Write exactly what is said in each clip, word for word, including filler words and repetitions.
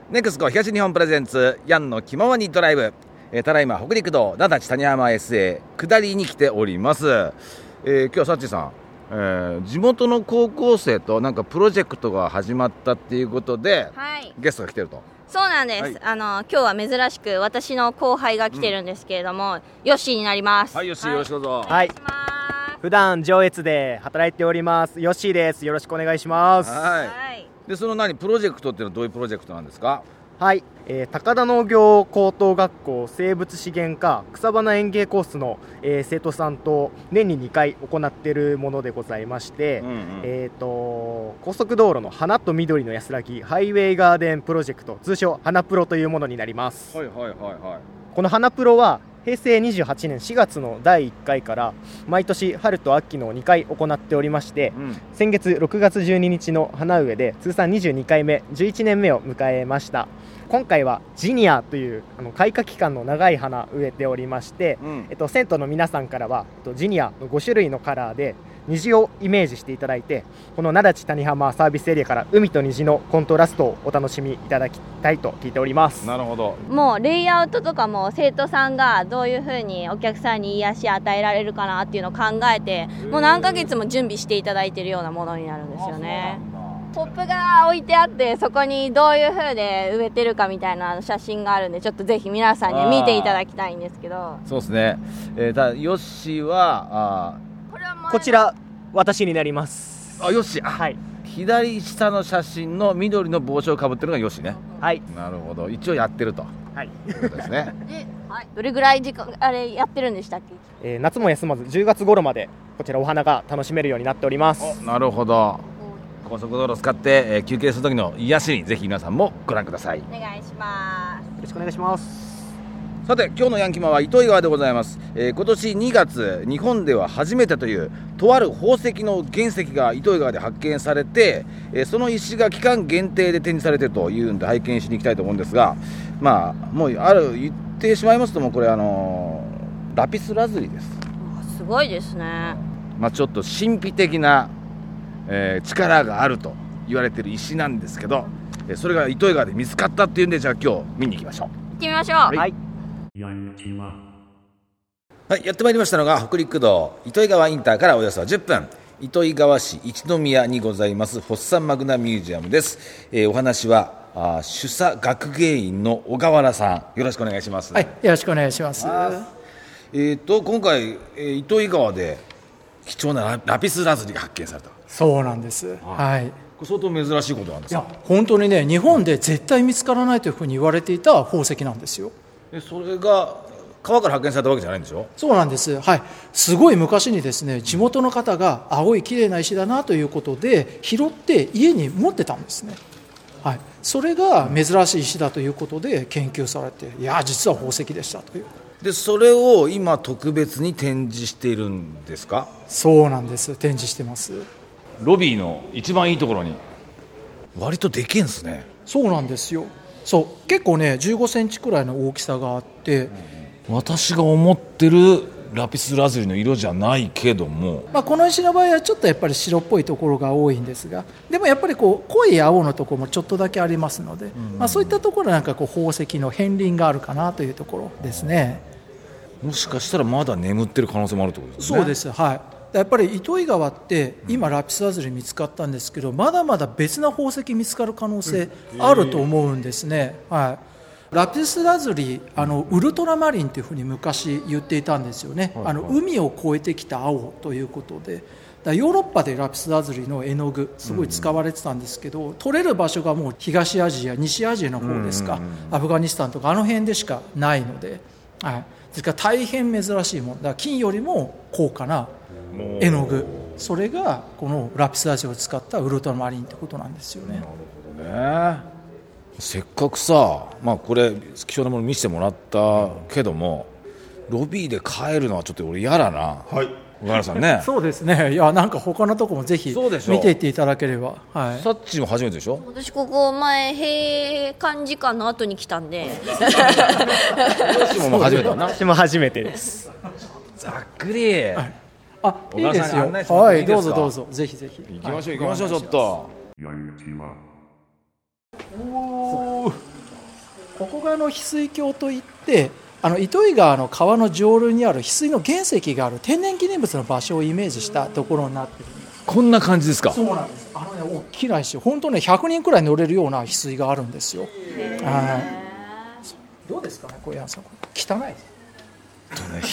ネクスコ東日本プレゼンツヤンの気ままにドライブ、えー、ただいま北陸道名立谷山 エスエー 下りに来ております。えー、今日はサッチさん、えー、地元の高校生となんかプロジェクトが始まったっていうことで、はい、ゲストが来てると。 そうなんです、はい、あの今日は珍しく私の後輩が来てるんですけれども、うん、ヨッシーになります。 はい、ヨッシー、はい、よろしくどうぞ。 お願いします。 はい、普段上越で働いておりますヨッシーです。よろしくお願いします。 はい、でその何プロジェクトっていうのはどういうプロジェクトなんですか？ はい、えー、高田農業高等学校生物資源科草花園芸コースの、えー、生徒さんと年ににかい行っているものでございまして、うんうん、えー、と高速道路の花と緑の安らぎハイウェイガーデンプロジェクト、通称花プロというものになります。 はいはいはいはい。 この花プロはへいせいにじゅうはちねんしがつのだいいっかいから毎年春と秋のにかい行っておりまして、うん、先月ろくがつじゅうににちの花植えで通算にじゅうにかいめじゅういちねんめを迎えました。今回はジニアというあの開花期間の長い花植えておりまして、うん、えっと、生徒の皆さんからは、えっと、ジニアのごしゅるいのカラーで虹をイメージしていただいて、この名立谷浜サービスエリアから海と虹のコントラストをお楽しみいただきたいと聞いております。 なるほど。 もうレイアウトとかも生徒さんがどういう風にお客さんに癒し与えられるかなっていうのを考えて、もう何ヶ月も準備していただいているようなものになるんですよね。ポップが置いてあって、そこにどういう風で植えてるかみたいな写真があるんで、ちょっとぜひ皆さんに見ていただきたいんですけど。 そうですね、えー、ただヨッシーはあこれはこちら私になります。 あ、ヨッシー、あ、 はい、 左下の写真の緑の帽子をかぶってるのがヨッシーね。 はい、 なるほど、一応やってると、 はい、 いうことですね。 で、はい、どれぐらい時間あれやってるんでしたっけ？ えー、夏も休まずじゅうがつ頃までこちらお花が楽しめるようになっております。 なるほど。高速道路を使って、えー、休憩する時の癒しにぜひ皆さんもご覧ください。 お願いします。 よろしくお願いします。 さて今日のヤンキマは糸魚川でございます。えー、今年にがつ日本では初めてというとある宝石の原石が糸魚川で発見されて、えー、その石が期間限定で展示されているというんで拝見しに行きたいと思うんですが、まあもうある言ってしまいますともうこれあのー、ラピスラズリです。 すごいですね。 まあちょっと神秘的なえー、力があると言われている石なんですけど、えー、それが糸魚川で見つかったっていうんで、じゃあ今日見に行きましょう。 行ってみましょう。 はい、はい、やってまいりましたのが北陸道糸魚川インターからおよそじゅっぷん、糸魚川市一宮にございますフォッサマグナミュージアムです。えー、お話はあ主査学芸員の小川原さん、よろしくお願いします。 はい、よろしくお願いします。 えー、と今回、えー、糸魚川で貴重なラピスラズリが発見された。 そうなんです。はい。 これ相当珍しいことなんですか？ いや本当にね、日本で絶対見つからないというふうに言われていた宝石なんですよ。 えそれが川から発見されたわけじゃないんでしょ？ そうなんです。はい。すごい昔にですね、地元の方が青い綺麗な石だなということで拾って家に持ってたんですね。はい。それが珍しい石だということで研究されて、いや実は宝石でしたという。 でそれを今特別に展示しているんですか？ そうなんです。展示してます。 ロビーの一番いいところに割とでけえんですね。 そうなんですよ。そう結構ねじゅうごセンチくらいの大きさがあって、 うん、私が思ってるラピスラズリの色じゃないけども、 まあ、この石の場合はちょっとやっぱり白っぽいところが多いんですが、でもやっぱりこう濃い青のところもちょっとだけありますので、うん、まあ、そういったところなんかこう宝石の片鱗があるかなというところですね。 もしかしたらまだ眠ってる可能性もあるってことですね。 そうです、はい。やっぱり糸魚川って今ラピスラズリ見つかったんですけど、まだまだ別な宝石見つかる可能性あると思うんですね。はい、ラピスラズリあのウルトラマリンというふうに昔言っていたんですよね。あの海を越えてきた青ということで、だヨーロッパでラピスラズリの絵の具すごい使われてたんですけど、取れる場所がもう東アジア西アジアの方ですか、アフガニスタンとかあの辺でしかないので、はい、ですから大変珍しいものだから金よりも高価な絵の具、それがこのラピスラズリを使ったウルトラマリンってことなんですよね。 なるほどね。せっかくさ、まあ、これ貴重なもの見せてもらったけども、ロビーで帰るのはちょっと俺嫌だな。はい、小原さんね。 そうですね。いやなんか他のとこもぜひ見ていっていただければ。はい、 サッチも初めてでしょ？ 私ここ前閉館時間の後に来たんで。 私も初めてだな。 私も初めてです。 ざっくり。はい、 あ、いいですよ。はい、どうぞどうぞ、ぜひぜひ。 行きましょう行きましょう、ちょっと。 おー、 ここがあの翡翠峡といってあの糸魚川の川の上流にある翡翠の原石がある天然記念物の場所をイメージしたところになっているんです。 こんな感じですか？ そうなんです。あのね、大きな石、本当ねひゃくにんくらい乗れるような翡翠があるんですよ。はい。どうですかね、小山さん、汚いです。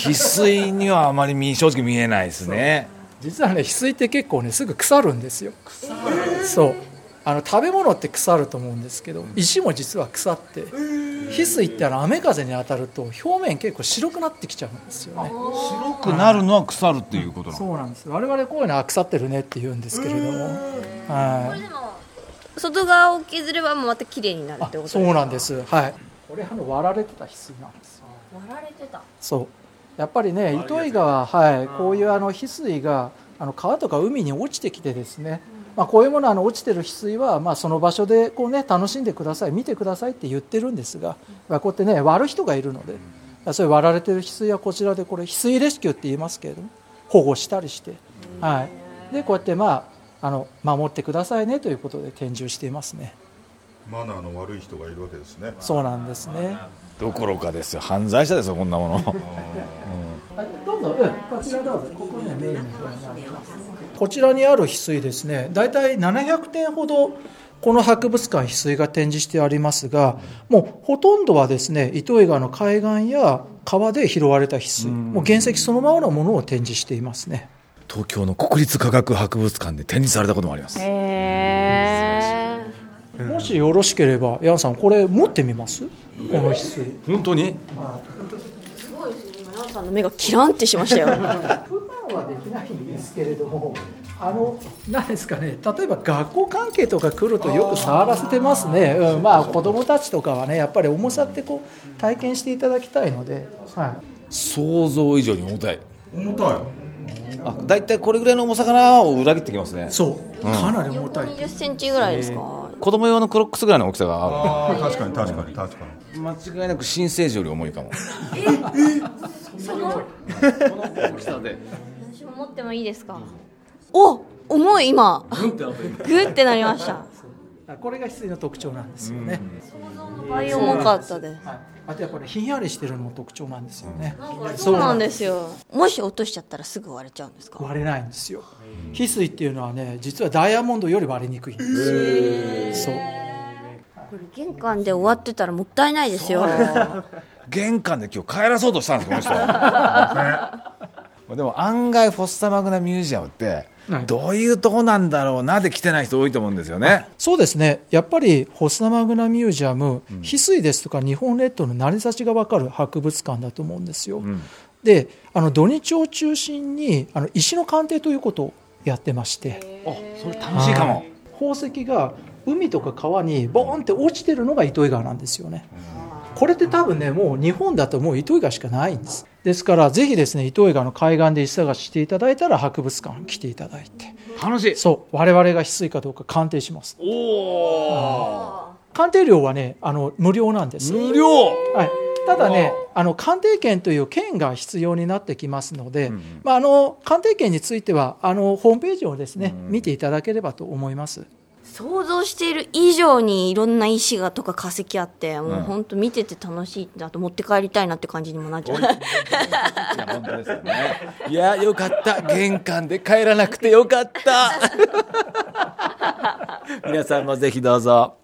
翡翠にはあまり見正直見えないですね。 実はね、翡翠って結構ねすぐ腐るんですよ。腐る。そう。あの食べ物って腐ると思うんですけど、石も実は腐って、翡翠ってあの雨風に当たると表面結構白くなってきちゃうんですよね。 白くなるのは腐るっていうことなの？ そうなんです。我々こういうのは腐ってるねって言うんですけれども、はい。 これでも外側を削ればまた綺麗になるってことですか？ そうなんです。はい。これあの割られてた翡翠なんですよ。 割られてた。 そう。やっぱりね、糸魚川、はい、こういうあの翡翠があの川とか海に落ちてきてですね。まあ、こういうものあの落ちてる翡翠はまあその場所でこう、ね、楽しんでください、見てくださいって言ってるんですが、こうやってね割る人がいるので、そういう割られてる翡翠はこちらでこれ翡翠レスキューって言いますけれども、保護したりして、はい、でこうやってまああの守ってくださいねということで展示をしていますね。 マナーの悪い人がいるわけですね。 そうなんですね。 どころかですよ、犯罪者ですよこんなもの。うん、 どうぞ、うん、こちらどうぞ。ここにはメインの部屋になります。こちらにある翡翠ですね、だいたいななひゃくてんほどこの博物館翡翠が展示してありますが、もうほとんどはですね糸魚川の海岸や川で拾われた翡翠、もう原石そのままのものを展示していますね。 東京の国立科学博物館で展示されたこともあります。 へー。もしよろしければヤンさんこれ持ってみます？この翡翠。 本当に？ すごいですね。今ヤンさんの目がキランってしましたよ。 普段はできないんですけれども、あの何ですかね、例えば学校関係とか来るとよく触らせてますね。うん、まあ子どもたちとかはねやっぱり重さってこう体験していただきたいので、はい、 想像以上に重たい。 重たい。 あ、だいたいこれぐらいの重さかなを裏切ってきますね。 そう、かなり重たい。 にじゅっセンチぐらいですか？ 子供用のクロックスぐらいの大きさがある。 ああ、確かに確かに確かに。 間違いなく新生児より重いかも。 ええそのこの大きさで。 私も持ってもいいですか？お、重い今。グッてなりました。 これが翡翠の特徴なんですよね。 想像の倍重かったです。 はい、あとやっぱりひんやりしてるのも特徴なんですよね。 そうなんですよ。もし落としちゃったらすぐ割れちゃうんですか？ 割れないんですよ。翡翠っていうのはね、実はダイヤモンドより割れにくいんですよ。そう。 これ玄関で終わってたらもったいないですよ。 玄関で今日帰らそうとしたんですこの人。でも案外フォッサマグナミュージアムってどういうとこなんだろうなで来てない人多いと思うんですよね。 そうですね。やっぱりフォッサマグナミュージアム、うん、翡翠ですとか日本列島の成り立ちが分かる博物館だと思うんですよ。うん、で、あの土日を中心にあの石の鑑定ということをやってまして、 あ、それ楽しいかも。 宝石が海とか川にボーンって落ちてるのが糸魚川なんですよね。これって多分ね、もう日本だともう糸魚川しかないんです。ですからぜひですね、糸魚川の海岸で石探ししていただいたら博物館に来ていただいて、 楽しい。 そう、我々が翡翠かどうか鑑定します。おー、鑑定料はね、あの無料なんです。 無料、 はい、ただね、あの鑑定券という券が必要になってきますので、うん、まあ、あの鑑定券についてはあのホームページをですね、うん、見ていただければと思います。 想像している以上にいろんな石がとか化石あって、もう本当見てて楽しいなと、持って帰りたいなって感じにもなっちゃう。いや本当ですよね。いやよかった、玄関で帰らなくてよかった。皆さんもぜひどうぞ。